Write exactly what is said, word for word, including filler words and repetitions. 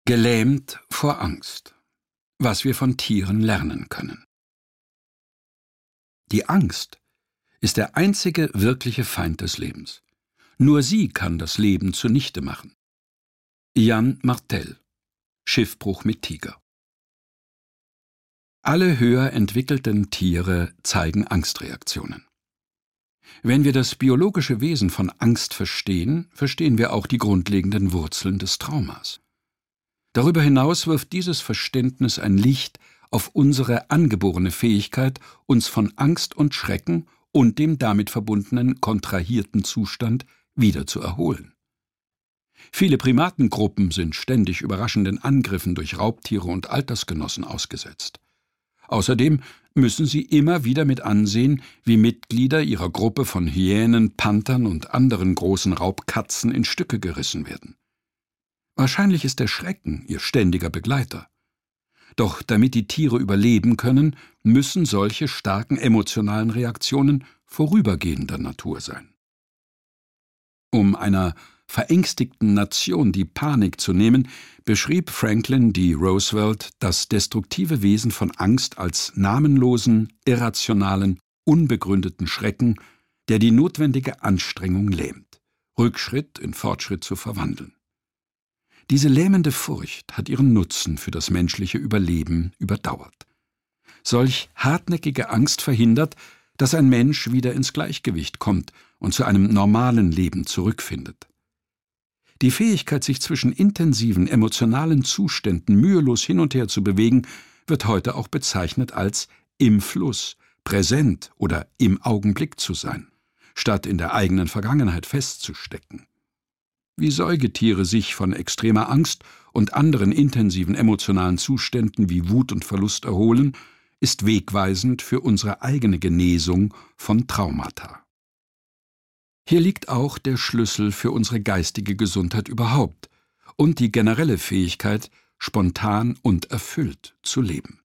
Gelähmt vor Angst. Was wir von Tieren lernen können. Die Angst ist der einzige wirkliche Feind des Lebens. Nur sie kann das Leben zunichte machen. Yann Martel, Schiffbruch mit Tiger. Alle höher entwickelten Tiere zeigen Angstreaktionen. Wenn wir das biologische Wesen von Angst verstehen, verstehen wir auch die grundlegenden Wurzeln des Traumas. Darüber hinaus wirft dieses Verständnis ein Licht auf unsere angeborene Fähigkeit, uns von Angst und Schrecken und dem damit verbundenen kontrahierten Zustand wieder zu erholen. Viele Primatengruppen sind ständig überraschenden Angriffen durch Raubtiere und Altersgenossen ausgesetzt. Außerdem müssen sie immer wieder mit ansehen, wie Mitglieder ihrer Gruppe von Hyänen, Panthern und anderen großen Raubkatzen in Stücke gerissen werden. Wahrscheinlich ist der Schrecken ihr ständiger Begleiter. Doch damit die Tiere überleben können, müssen solche starken emotionalen Reaktionen vorübergehender Natur sein. Um einer verängstigten Nation die Panik zu nehmen, beschrieb Franklin D. Roosevelt das destruktive Wesen von Angst als namenlosen, irrationalen, unbegründeten Schrecken, der die notwendige Anstrengung lähmt, Rückschritt in Fortschritt zu verwandeln. Diese lähmende Furcht hat ihren Nutzen für das menschliche Überleben überdauert. Solch hartnäckige Angst verhindert, dass ein Mensch wieder ins Gleichgewicht kommt und zu einem normalen Leben zurückfindet. Die Fähigkeit, sich zwischen intensiven emotionalen Zuständen mühelos hin und her zu bewegen, wird heute auch bezeichnet als im Fluss, präsent oder im Augenblick zu sein, statt in der eigenen Vergangenheit festzustecken. Wie Säugetiere sich von extremer Angst und anderen intensiven emotionalen Zuständen wie Wut und Verlust erholen, ist wegweisend für unsere eigene Genesung von Traumata. Hier liegt auch der Schlüssel für unsere geistige Gesundheit überhaupt und die generelle Fähigkeit, spontan und erfüllt zu leben.